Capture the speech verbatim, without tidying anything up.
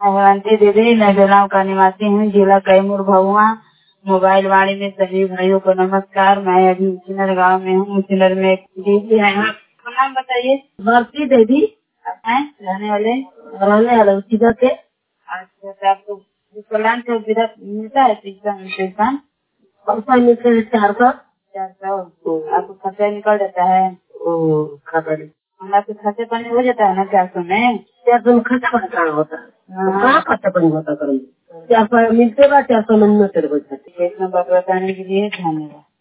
हेमंती दीदी, नगर गाँव का निवासी हूँ, जिला कैमूर भभुआ। मोबाइल वाणी में सभी भाइयों को नमस्कार। मैं अभी उचिनर गाँव में हूँ। उचिनर में एक दीदी है। आपका नाम बताइए। भारती देवी। आप हैं रहने वाले? रहने वाले उचिनर के। अच्छा, तो आपको विकलांग को विदा मिलता है पेंशन? पेंशन पैसा मिलते है चार सौ चार सौ आपको खर्चा निकल जाता है? खाता हमारा तो खर्चे पानी हो जाता है ना चार सौ में? चार सौ में खर्चा पानी कहाँ होता है? कहाँ खर्चा पानी होता करेंगे? चार सौ मिलते बा, चार सौ में तेरे को। एक नंबर बताने के लिए धन्यवाद।